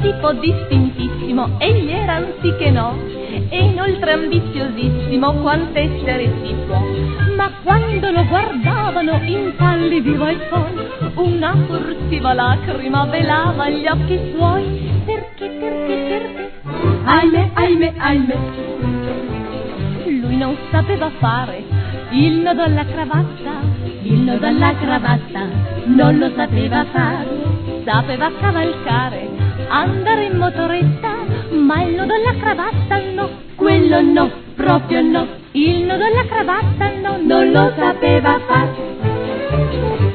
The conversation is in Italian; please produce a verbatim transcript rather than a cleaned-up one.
tipo distintissimo, egli era anziché no, e inoltre ambiziosissimo, quanto essere si può. Ma quando lo guardavano impallidiva il poi, una furtiva lacrima velava gli occhi suoi. Perché, perché, perché? Ahimè, ahimè, ahimè. Lui non sapeva fare il nodo alla cravatta, il nodo alla cravatta non lo sapeva fare. Sapeva cavalcare, andare in motoretta, ma il nodo alla cravatta no, quello no, proprio no. Il nodo alla cravatta no, non lo sapeva fare.